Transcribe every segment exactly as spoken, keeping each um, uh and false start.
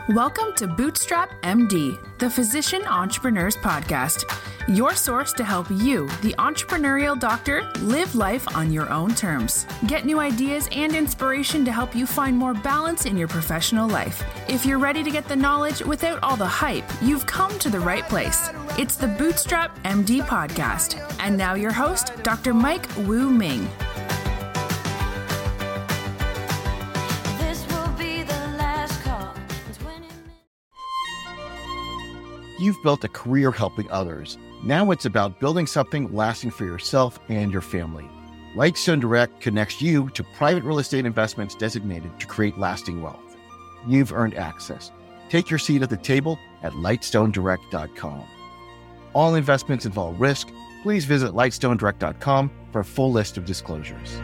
Welcome to Bootstrap M D, the Physician Entrepreneurs Podcast, your source to help you, the entrepreneurial doctor, live life on your own terms. Get new ideas and inspiration to help you find more balance in your professional life. If you're ready to get the knowledge without all the hype, you've come to the right place. It's the Bootstrap M D Podcast. And now your host, Doctor Mike Wu Ming. You've built a career helping others. Now it's about building something lasting for yourself and your family. Lightstone Direct connects you to private real estate investments designated to create lasting wealth. You've earned access. Take your seat at the table at lightstone direct dot com. All investments involve risk. Please visit lightstone direct dot com for a full list of disclosures.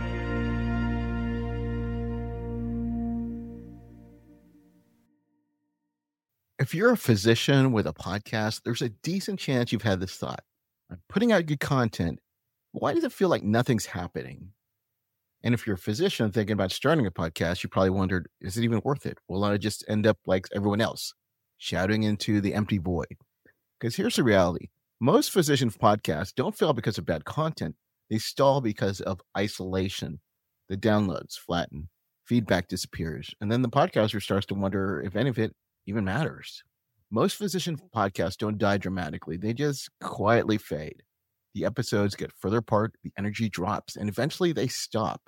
If you're a physician with a podcast, there's a decent chance you've had this thought. I'm putting out good content. Why does it feel like nothing's happening? And if you're a physician thinking about starting a podcast, you probably wondered, is it even worth it? Will I just end up like everyone else, shouting into the empty void? Because here's the reality. Most physician podcasts don't fail because of bad content. They stall because of isolation. The downloads flatten, feedback disappears, and then the podcaster starts to wonder if any of it even matters. Most physician podcasts don't die dramatically. They just quietly fade. The episodes get further apart, the energy drops, and eventually they stop.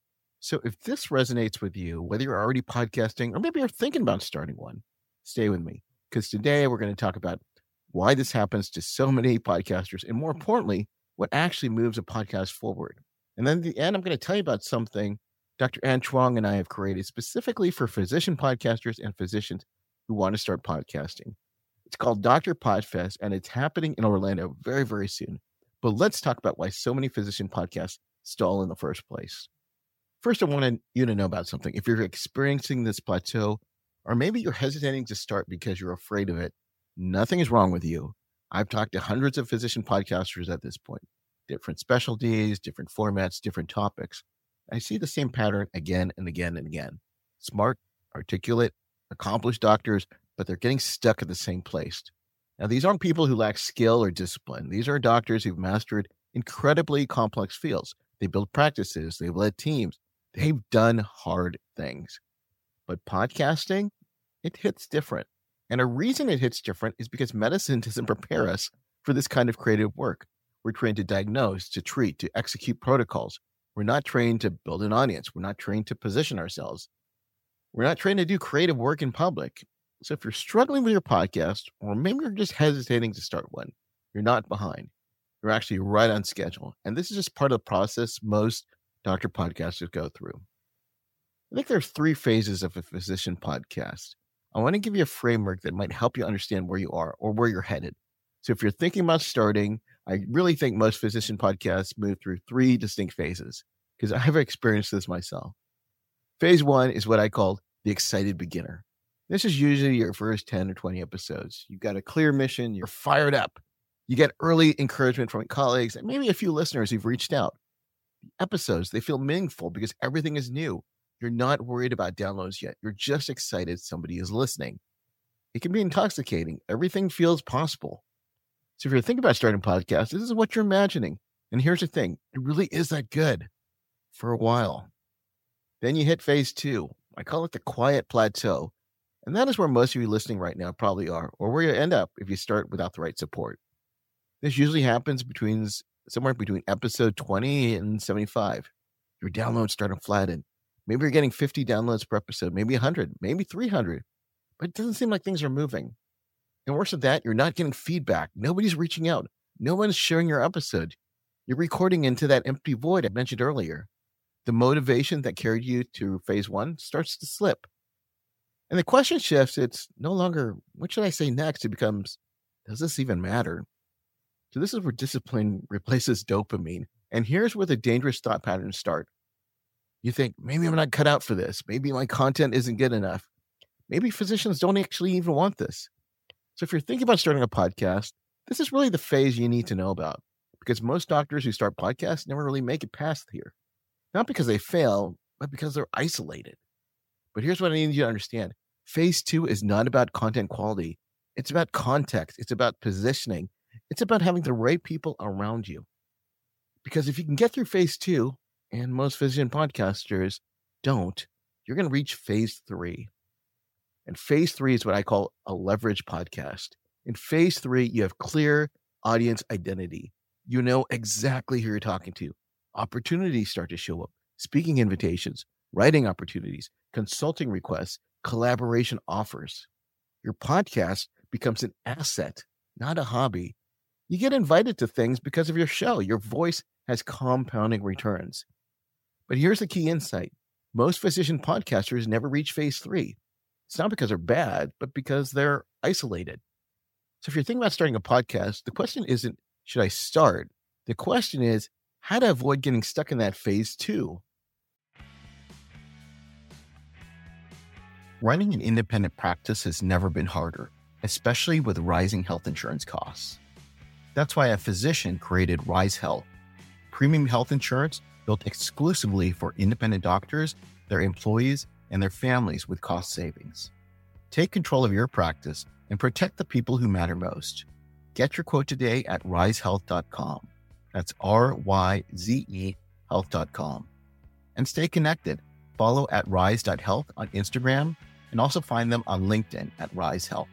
So if this resonates with you, whether you're already podcasting or maybe you're thinking about starting one, stay with me, because today we're going to talk about why this happens to so many podcasters, and more importantly, what actually moves a podcast forward. And then at the end, I'm going to tell you about something Doctor Anne Chuang and I have created specifically for physician podcasters and physicians who want to start podcasting. It's called Doctor Podfest, and it's happening in Orlando very, very soon. But let's talk about why so many physician podcasts stall in the first place. First, I want you to know about something. If you're experiencing this plateau, or maybe you're hesitating to start because you're afraid of it, nothing is wrong with you. I've talked to hundreds of physician podcasters at this point, different specialties, different formats, different topics. I see the same pattern again and again and again. Smart, articulate, accomplished doctors, but they're getting stuck at the same place. Now, these aren't people who lack skill or discipline. These are doctors who've mastered incredibly complex fields. They build practices. They've led teams. They've done hard things. But podcasting, it hits different. And a reason it hits different is because medicine doesn't prepare us for this kind of creative work. We're trained to diagnose, to treat, to execute protocols. We're not trained to build an audience. We're not trained to position ourselves. We're not trained to do creative work in public. So if you're struggling with your podcast, or maybe you're just hesitating to start one, you're not behind. You're actually right on schedule. And this is just part of the process most doctor podcasters go through. I think there's three phases of a physician podcast. I want to give you a framework that might help you understand where you are or where you're headed. So if you're thinking about starting, I really think most physician podcasts move through three distinct phases, because I've experienced this myself. Phase one is what I call the excited beginner. This is usually your first ten or twenty episodes. You've got a clear mission. You're fired up. You get early encouragement from colleagues and maybe a few listeners who've reached out. The episodes, they feel meaningful because everything is new. You're not worried about downloads yet. You're just excited somebody is listening. It can be intoxicating. Everything feels possible. So if you're thinking about starting a podcast, this is what you're imagining. And here's the thing. It really is that good for a while. Then you hit phase two. I call it the quiet plateau. And that is where most of you listening right now probably are, or where you end up if you start without the right support. This usually happens between somewhere between episode twenty and seventy-five. Your downloads start to flatten. Maybe you're getting fifty downloads per episode, maybe one hundred, maybe three hundred. But it doesn't seem like things are moving. And worse than that, you're not getting feedback. Nobody's reaching out. No one's sharing your episode. You're recording into that empty void I mentioned earlier. The motivation that carried you to phase one starts to slip. And the question shifts. It's no longer, what should I say next? It becomes, does this even matter? So this is where discipline replaces dopamine. And here's where the dangerous thought patterns start. You think, maybe I'm not cut out for this. Maybe my content isn't good enough. Maybe physicians don't actually even want this. So if you're thinking about starting a podcast, this is really the phase you need to know about, because most doctors who start podcasts never really make it past here. Not because they fail, but because they're isolated. But here's what I need you to understand. Phase two is not about content quality. It's about context. It's about positioning. It's about having the right people around you. Because if you can get through phase two, and most physician podcasters don't, you're going to reach phase three. And phase three is what I call a leverage podcast. In phase three, you have clear audience identity. You know exactly who you're talking to. Opportunities start to show up. Speaking invitations, writing opportunities, consulting requests, collaboration offers. Your podcast becomes an asset, not a hobby. You get invited to things because of your show. Your voice has compounding returns. But here's the key insight. Most physician podcasters never reach phase three. It's not because they're bad, but because they're isolated. So if you're thinking about starting a podcast, the question isn't, should I start? The question is, how to avoid getting stuck in that phase two. Running an independent practice has never been harder, especially with rising health insurance costs. That's why a physician created Rise Health, premium health insurance built exclusively for independent doctors, their employees, and their families with cost savings. Take control of your practice and protect the people who matter most. Get your quote today at rise health dot com. That's R Y Z E health dot com. And stay connected. Follow at rise dot health on Instagram and also find them on LinkedIn at Rise Health.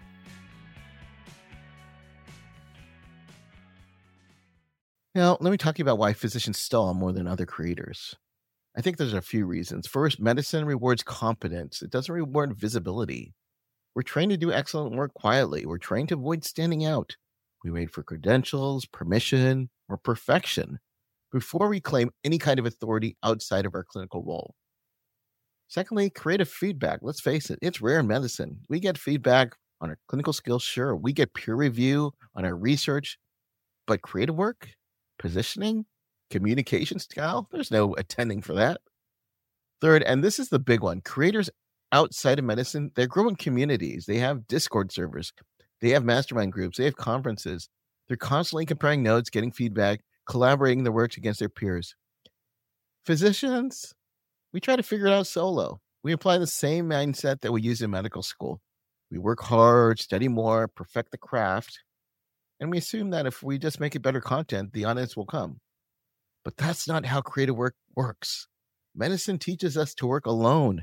Now, let me talk to you about why physicians stall more than other creators. I think there's a few reasons. First, medicine rewards competence. It doesn't reward visibility. We're trained to do excellent work quietly. We're trained to avoid standing out. We wait for credentials, permission, or perfection before we claim any kind of authority outside of our clinical role. Secondly, creative feedback. Let's face it, it's rare in medicine. We get feedback on our clinical skills, sure. We get peer review on our research, but creative work, positioning, communication style, there's no attending for that. Third, and this is the big one, creators outside of medicine, they're growing communities. They have Discord servers. They have mastermind groups. They have conferences. They're constantly comparing notes, getting feedback, collaborating their works against their peers. Physicians, we try to figure it out solo. We apply the same mindset that we use in medical school. We work hard, study more, perfect the craft, and we assume that if we just make it better content, the audience will come. But that's not how creative work works. Medicine teaches us to work alone.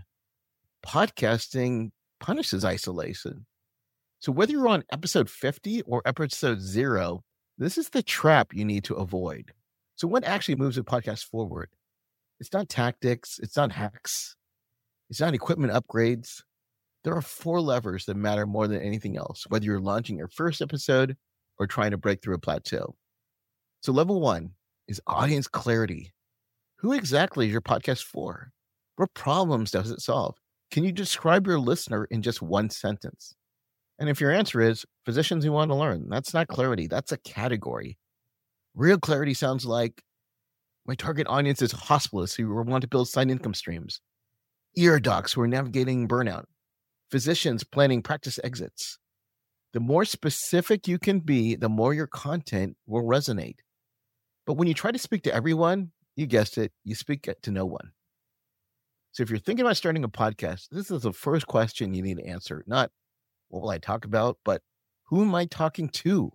Podcasting punishes isolation. So whether you're on episode fifty or episode zero, this is the trap you need to avoid. So what actually moves a podcast forward? It's not tactics. It's not hacks. It's not equipment upgrades. There are four levers that matter more than anything else, whether you're launching your first episode or trying to break through a plateau. So level one is audience clarity. Who exactly is your podcast for? What problems does it solve? Can you describe your listener in just one sentence? And if your answer is physicians who want to learn, that's not clarity. That's a category. Real clarity sounds like my target audience is hospitalists who want to build side income streams, ear docs who are navigating burnout, physicians planning practice exits. The more specific you can be, the more your content will resonate. But when you try to speak to everyone, you guessed it, you speak to no one. So if you're thinking about starting a podcast, this is the first question you need to answer. Not what will I talk about, but who am I talking to?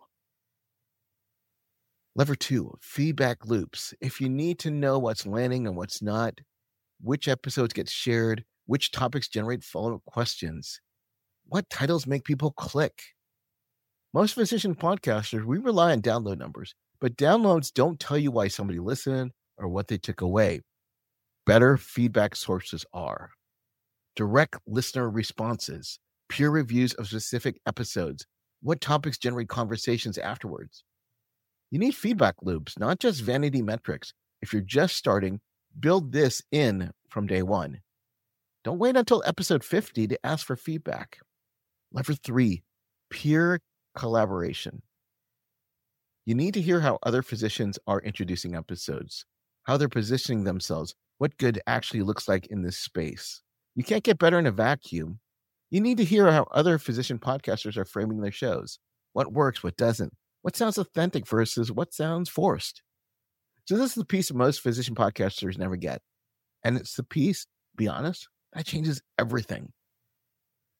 Lever two, feedback loops. If you need to know what's landing and what's not, which episodes get shared, which topics generate follow-up questions, what titles make people click. Most physician podcasters, we rely on download numbers, but downloads don't tell you why somebody listened or what they took away. Better feedback sources are direct listener responses, peer reviews of specific episodes, what topics generate conversations afterwards. You need feedback loops, not just vanity metrics. If you're just starting, build this in from day one. Don't wait until episode fifty to ask for feedback. Lever three, peer collaboration. You need to hear how other physicians are introducing episodes, how they're positioning themselves, what good actually looks like in this space. You can't get better in a vacuum. You need to hear how other physician podcasters are framing their shows, what works, what doesn't, what sounds authentic versus what sounds forced. So this is the piece most physician podcasters never get. And it's the piece, be honest, that changes everything.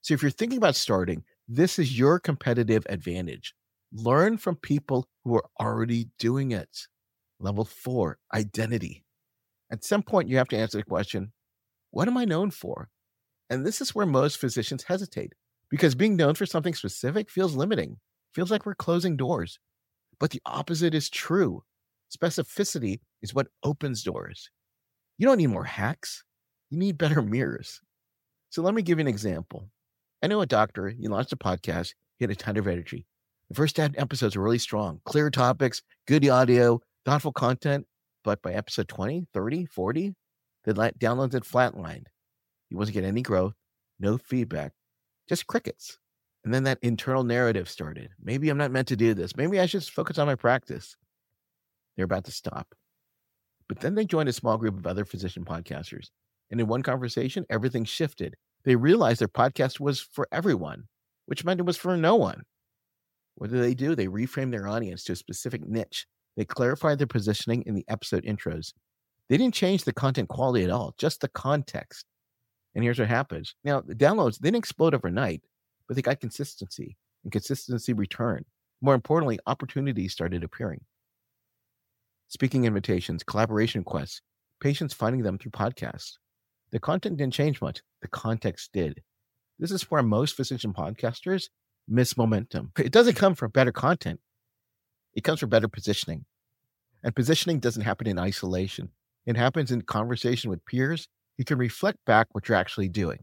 So if you're thinking about starting, this is your competitive advantage. Learn from people who are already doing it. Level four, identity. At some point, you have to answer the question, what am I known for? And this is where most physicians hesitate, because being known for something specific feels limiting, feels like we're closing doors. But the opposite is true. Specificity is what opens doors. You don't need more hacks. You need better mirrors. So let me give you an example. I know a doctor, he launched a podcast, he had a ton of energy. The first ten episodes were really strong, clear topics, good audio, thoughtful content. But by episode twenty, thirty, forty, the downloads had flatlined. He wasn't getting any growth, no feedback, just crickets. And then that internal narrative started. Maybe I'm not meant to do this. Maybe I should focus on my practice. They're about to stop. But then they joined a small group of other physician podcasters. And in one conversation, everything shifted. They realized their podcast was for everyone, which meant it was for no one. What did they do? They reframed their audience to a specific niche. They clarified their positioning in the episode intros. They didn't change the content quality at all, just the context. And here's what happens. Now, the downloads didn't explode overnight, but they got consistency, and consistency returned. More importantly, opportunities started appearing. Speaking invitations, collaboration requests, patients finding them through podcasts. The content didn't change much. The context did. This is where most physician podcasters miss momentum. It doesn't come from better content. It comes from better positioning. And positioning doesn't happen in isolation. It happens in conversation with peers. You can reflect back what you're actually doing.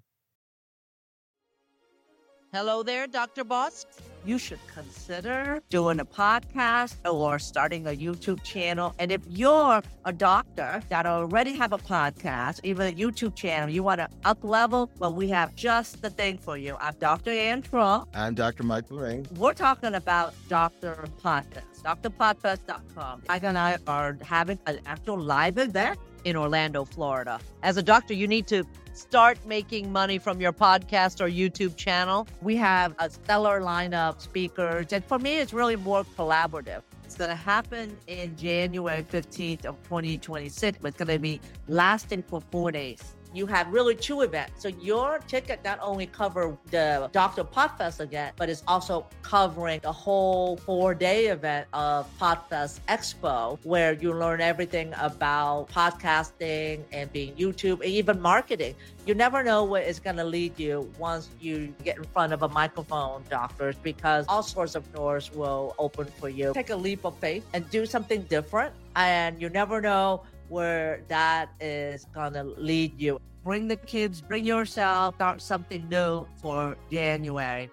Hello there, Doctor Boss. You should consider doing a podcast or starting a YouTube channel. And if you're a doctor that already have a podcast, even a YouTube channel, you want to up level, well, we have just the thing for you. I'm Doctor Ann Trump. I'm Doctor Mike Lorraine. We're talking about Doctor Podcast, D R podcast dot com. Mike and I are having an actual live event in Orlando, Florida. As a doctor, you need to start making money from your podcast or YouTube channel. We have a stellar lineup of speakers, and for me, it's really more collaborative. It's going to happen in January fifteenth of twenty twenty-six, but it's going to be lasting for four days. You have really two events. So your ticket not only cover the Doctor Podfest event, but it's also covering the whole four-day event of Podfest Expo, where you learn everything about podcasting and being YouTube and even marketing. You never know where it's going to lead you once you get in front of a microphone, doctors, because all sorts of doors will open for you. Take a leap of faith and do something different, and you never know where that is going to lead you. Bring the kids, bring yourself, start something new for January.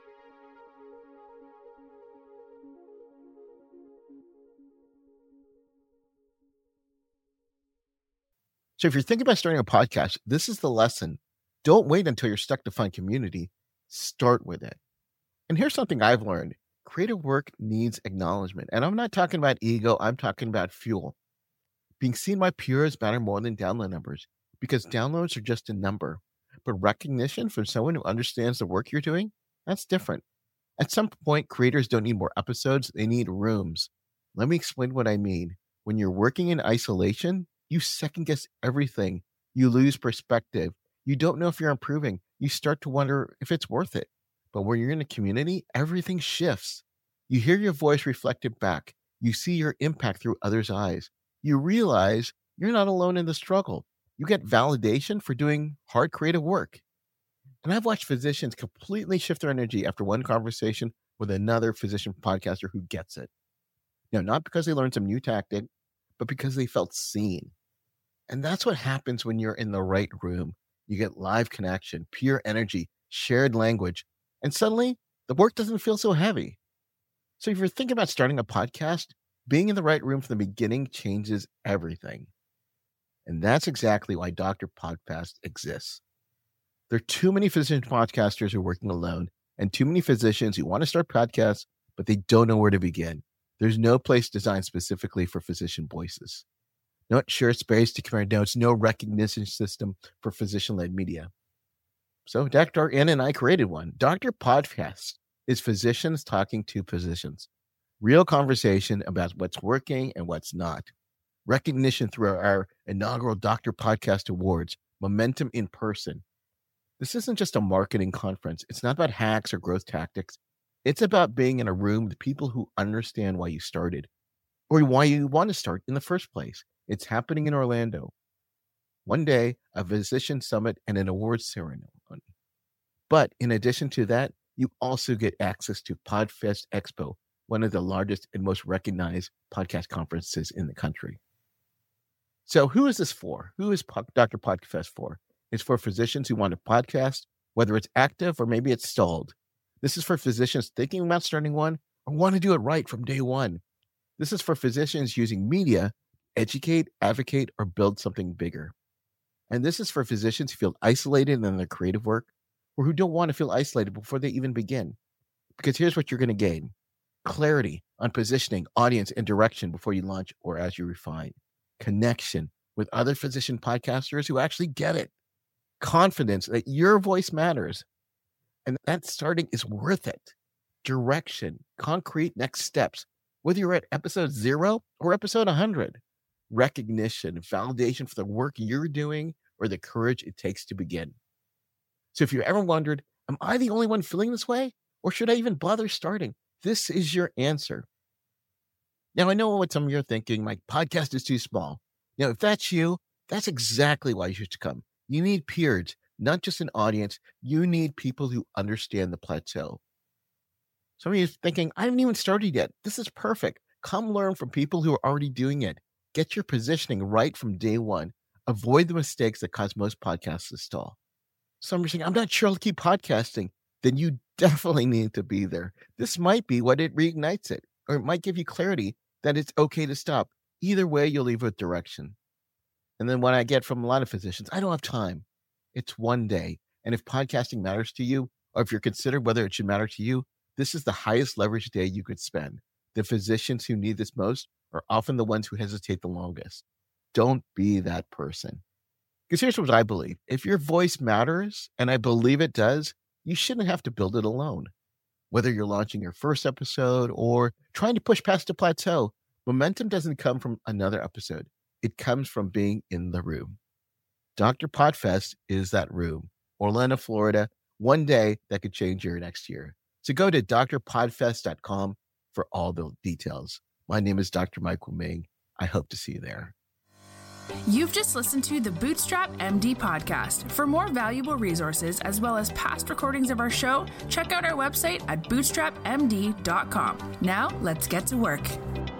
So if you're thinking about starting a podcast, this is the lesson. Don't wait until you're stuck to find community. Start with it. And here's something I've learned. Creative work needs acknowledgement. And I'm not talking about ego. I'm talking about fuel. Being seen by peers matter more than download numbers, because downloads are just a number. But recognition from someone who understands the work you're doing, that's different. At some point, creators don't need more episodes. They need rooms. Let me explain what I mean. When you're working in isolation, you second guess everything. You lose perspective. You don't know if you're improving. You start to wonder if it's worth it. But when you're in a community, everything shifts. You hear your voice reflected back. You see your impact through others' eyes. You realize you're not alone in the struggle. You get validation for doing hard creative work. And I've watched physicians completely shift their energy after one conversation with another physician podcaster who gets it. Now, not because they learned some new tactic, but because they felt seen. And that's what happens when you're in the right room. You get live connection, pure energy, shared language, and suddenly the work doesn't feel so heavy. So if you're thinking about starting a podcast, being in the right room from the beginning changes everything. And that's exactly why Doctor Podfest exists. There are too many physician podcasters who are working alone, and too many physicians who want to start podcasts, but they don't know where to begin. There's no place designed specifically for physician voices. No shared space to compare notes, no recognition system for physician-led media. So Doctor Ann and I created one. Doctor Podfest is physicians talking to physicians. Real conversation about what's working and what's not. Recognition through our inaugural Doctor Podcast Awards. Momentum in person. This isn't just a marketing conference. It's not about hacks or growth tactics. It's about being in a room with people who understand why you started or why you want to start in the first place. It's happening in Orlando. One day, a physician summit and an awards ceremony. But in addition to that, you also get access to PodFest Expo, one of the largest and most recognized podcast conferences in the country. So who is this for? Who is Doctor PodFest for? It's for physicians who want to podcast, whether it's active or maybe it's stalled. This is for physicians thinking about starting one or want to do it right from day one. This is for physicians using media to educate, advocate, or build something bigger. And this is for physicians who feel isolated in their creative work or who don't want to feel isolated before they even begin. Because here's what you're going to gain. Clarity on positioning, audience, and direction before you launch or as you refine. Connection with other physician podcasters who actually get it. Confidence that your voice matters. And that starting is worth it. Direction, concrete next steps, whether you're at episode zero or episode one hundred. Recognition, validation for the work you're doing or the courage it takes to begin. So if you ever wondered, am I the only one feeling this way? Or should I even bother starting? This is your answer. Now, I know what some of you are thinking. My podcast is too small. You know, if that's you, that's exactly why you should come. You need peers, not just an audience. You need people who understand the plateau. Some of you are thinking, I haven't even started yet. This is perfect. Come learn from people who are already doing it. Get your positioning right from day one. Avoid the mistakes that cause most podcasts to stall. Some are saying, I'm not sure I'll keep podcasting. Then you definitely need to be there. This might be what it reignites it, or it might give you clarity that it's okay to stop. Either way, you'll leave with direction. And then what I get from a lot of physicians, I don't have time. It's one day. And if podcasting matters to you, or if you're considering whether it should matter to you, this is the highest leverage day you could spend. The physicians who need this most are often the ones who hesitate the longest. Don't be that person. Because here's what I believe. If your voice matters, and I believe it does, you shouldn't have to build it alone. Whether you're launching your first episode or trying to push past a plateau, momentum doesn't come from another episode. It comes from being in the room. Doctor PodFest is that room. Orlando, Florida, one day that could change your next year. So go to d r podfest dot com for all the details. My name is Doctor Michael Ming. I hope to see you there. You've just listened to the Bootstrap M D podcast. For more valuable resources, as well as past recordings of our show, check out our website at bootstrap m d dot com. Now, let's get to work.